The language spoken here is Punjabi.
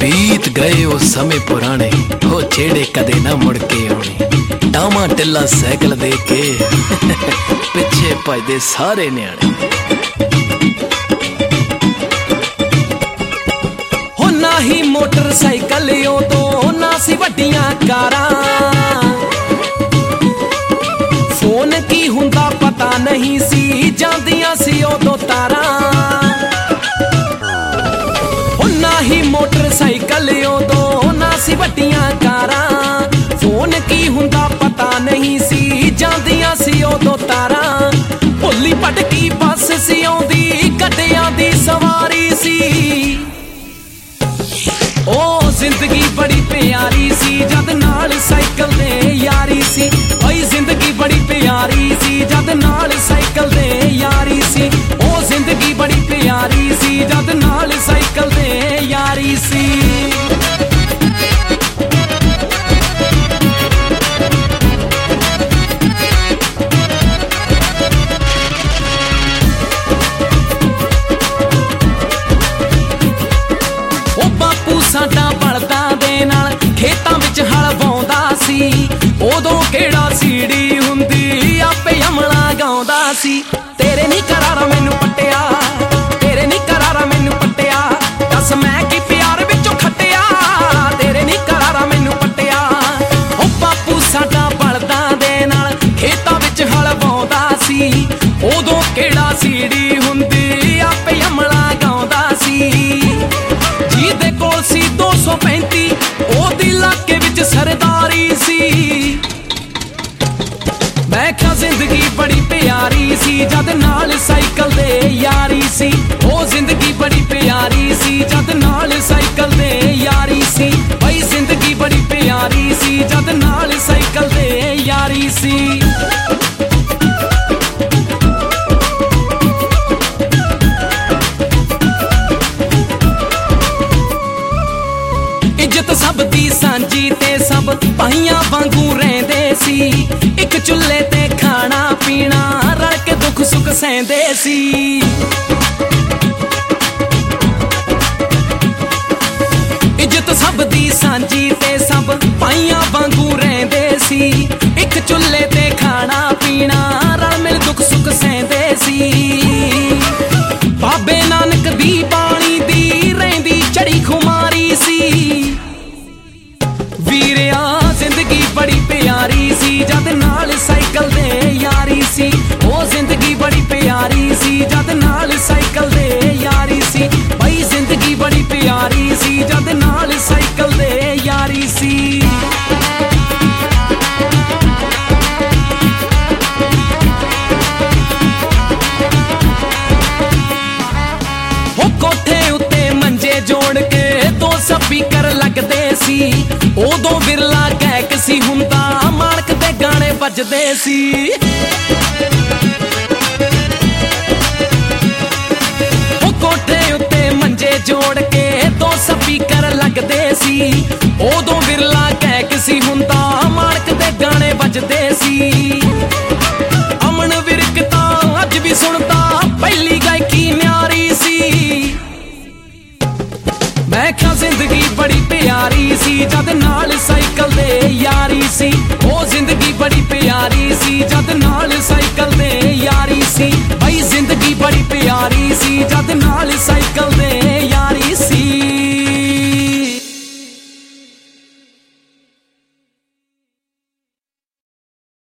ਬੀਤ ਗਏ ਉਹ ਸਮੇਂ ਪੁਰਾਣੇ, ਉਹ ਜਿਹੜੇ ਕਦੇ ਨਾ ਮੁੜ ਕੇ ਆਉਣੇ। ਟਾਮਾ ਟਿੱਲਾ ਸਾਈਕਲ ਦੇ ਕੇ ਪਿੱਛੇ ਭਜਦੇ ਸਾਰੇ ਨਿਆਣੇ। ਹੋ ਨਾ ਹੀ ਮੋਟਰਸਾਈਕਲ ਉਦੋਂ, ਨਾ ਸੀ ਵੱਡੀਆਂ ਕਾਰਾਂ, ਫੋਨ ਕੀ ਹੁੰਦਾ ਪਤਾ ਨਹੀਂ ਸੀ, ਜਾਂਦੀਆਂ ਸੀ ਉਦੋਂ ਤਾਰਾਂ। ਨਾ ਹੀ ਮੋਟਰਸਾਈਕਲ ਉਦੋਂ, ਨਾ ਸੀ ਵੱਡੀਆਂ ਕਾਰਾਂ, ਫੋਨ ਕੀ ਹੁੰਦਾ ਪਤਾ ਨਹੀਂ ਸੀ, ਜਾਂਦੀਆਂ ਸੀ ਉਦੋਂ ਤਾਰਾਂ। ਭੁੱਲੀ ਭਟਕੀ ਬੱਸ ਸੀ ਆਉਂਦੀ, ਗੱਡਿਆਂ ਦੀ ਸਵਾਰੀ ਸੀ। ਉਹ ਜ਼ਿੰਦਗੀ ਬੜੀ ਪਿਆਰੀ ਸੀ, ਜਦ ਨਾਲ ਸਾਈਕਲ ਦੇ ਯਾਰੀ ਸੀ। ਓਏ ਜ਼ਿੰਦਗੀ ਬੜੀ ਪਿਆਰੀ ਸੀ, ਜਦ ਨਾਲ ਸਾਈਕਲ ਦੇ ਯਾਰੀ ਸੀ। ਉਹ ਜ਼ਿੰਦਗੀ ਬੜੀ ਪਿਆਰੀ ਸੀ, ਜਦ ਨਾਲ ਸਾਈਕਲ ਦੇ ਯਾਰੀ ਸੀ। ਉਹ ਬਾਪੂ ਸਾਡਾ ਬਲਦਾਂ ਦੇ ਨਾਲ ਖੇਤਾਂ ਵਿੱਚ ਹਲ ਵਾਉਂਦਾ ਸੀ। ਉਦੋਂ ਕਿਹੜਾ ਸੀੜੀ ਹੁੰਦੀ, ਆਪੇ ਅਮਲਾ ਗਾਉਂਦਾ ਸੀ। ਤੇਰੇ ਨੀ ਕਰਾਰਾ ਮੈਨੂੰ ਪੱਟਿਆ, ਤੇਰੇ ਨੀ ਕਰਾਰਾ ਮੈਨੂੰ ਪੱਟਿਆ, ਦੱਸ ਮੈਂ ਕੀ ਪਿਆਰ ਵਿੱਚੋਂ ਖੱਟਿਆ। ਤੇਰੇ ਨੀ ਕਰਾਰਾ ਮੈਨੂੰ ਪੱਟਿਆ। ਉਹ ਬਾਪੂ ਸਾਡਾ ਬਲਦਾਂ ਦੇ ਨਾਲ ਖੇਤਾਂ ਵਿੱਚ ਹਲ ਵਾਉਂਦਾ ਸੀ। ਉਦੋਂ ਕਿਹੜਾ ਸੀੜੀ ਹੁੰਦੀ, ਆਪੇ ਅਮਲਾ ਗਾਉਂਦਾ ਸੀ। ਜਿਹਦੇ ਕੋਲ ਸੀ 235, ਉਹਦੀ ਇਲਾਕੇ ਵਿੱਚ ਸਰਦਾਰੀ ਸੀ। ਮੈਂ ਕਿਹਾ ਜ਼ਿੰਦਗੀ ਬੜੀ ਪਿਆਰੀ ਸੀ, ਜਦ ਨਾਲ ਸਾਈਕਲ ਦੇ ਯਾਰੀ ਸੀ। ਉਹ ਜ਼ਿੰਦਗੀ ਬੜੀ ਪਿਆਰੀ ਸੀ, ਜਦ ਨਾਲ ਸਾਈਕਲ ਦੇ ਯਾਰੀ ਸੀ। ਬਈ ਜ਼ਿੰਦਗੀ ਬੜੀ ਪਿਆਰੀ ਸੀ, ਜਦ ਨਾਲ ਸਾਈਕਲ ਦੇ ਯਾਰੀ ਸੀ। ਇੱਜ਼ਤ ਸਭ ਦੀ ਸਾਂਝੀ ਤੇ ਸਭ ਭਾਈਆਂ ਵਾਂਗੂ ਰਹਿੰਦੇ ਸੀ। ਇੱਕ ਚੁੱਲ੍ਹੇ ਤੇ ਖਾਣਾ ਪੀਣਾ, ਰਲ ਕੇ ਦੁੱਖ ਸੁੱਖ ਸਹਿੰਦੇ ਸੀ। ਇੱਜ਼ਤ ਸਭ ਦੀ ਸਾਂਝੀ ਤੇ ਸਭ ਭਾਈਆਂ ਵਾਂਗੂ ਰਹਿੰਦੇ ਸੀ। ਇੱਕ ਚੁੱਲ੍ਹੇ ਤੇ ਖਾਣਾ ਪੀਣਾ, ਰਲ ਮਿਲ ਦੁੱਖ ਸੁੱਖ ਸਹਿੰਦੇ ਸੀ। ਬਾਬੇ ਨਾਨਕ ਦੀ ਬਾਣੀ ਦੀ ਰਹਿੰਦੀ ਚੜੀ ਖੁਮਾਰੀ ਸੀ। ਵੀਰਿਆ ਜ਼ਿੰਦਗੀ ਬੜੀ ਪਿਆਰੀ ਸੀ, ਜਦ ਨਾਲ ਸਾਈਕਲ ਦੇ ਯਾਰੀ ਸੀ। ਉਹ ਜ਼ਿੰਦਗੀ ਬੜੀ ਪਿਆਰੀ ਸੀ, ਜਦ ਨਾਲ ਸਾਈਕਲ ਦੇ ਯਾਰੀ ਸੀ। ਬਈ ਜ਼ਿੰਦਗੀ ਬੜੀ ਪਿਆਰੀ ਸੀ, ਜਦ ਨਾਲ ਸਾਈਕਲ ਦੇ ਯਾਰੀ ਸੀ। ਉਹ ਕੋਠੇ ਉੱਤੇ ਮੰਜੇ ਜੋੜ ਕੇ 2 ਸਪੀਕਰ ਲੱਗਦੇ ਸੀ। ਉਦੋਂ ਵਿਰਲਾ ਗਾਇਕ ਸੀ ਹੁੰਦਾ, ਮਾਣਕ ਦੇ ਗਾਣੇ ਵੱਜਦੇ ਸੀ। ਉਹ ਕੋਠੇ ਉੱਤੇ ਮੰਜੇ ਜੋੜ ਕੇ 2 ਸਪੀਕਰ ਲੱਗਦੇ ਸੀ। ਉਦੋਂ ਵਿਰਲਾ ਗਾਇਕ ਸੀ ਹੁੰਦਾ, ਮਾਣਕ ਦੇ ਗਾਣੇ ਵੱਜਦੇ ਸੀ। ਅਮਨ ਵਿਰਕ ਤਾਂ ਅੱਜ ਵੀ ਸੁਣਦਾ, ਪਹਿਲੀ ਗਾਇਕੀ ਨਿਆਰੀ ਸੀ। ਮੈਂ ਕਿਹਾ ਜ਼ਿੰਦਗੀ ਬੜੀ ਪਿਆਰੀ ਸੀ, ਜਦ ਨਾਲ ਸਾਈਕਲ ਦੇ ਯਾਰੀ ਸੀ। ਉਹ ਜ਼ਿੰਦਗੀ ਬੜੀ ਪਿਆਰੀ ਸੀ, ਜਦ ਨਾਲ ਸਾਈਕਲ ਦੇ ਯਾਰੀ ਸੀ। ਬਈ ਜ਼ਿੰਦਗੀ ਬੜੀ ਪਿਆਰੀ ਸੀ, ਜਦ ਨਾਲ ਸਾਈਕਲ ਦੇ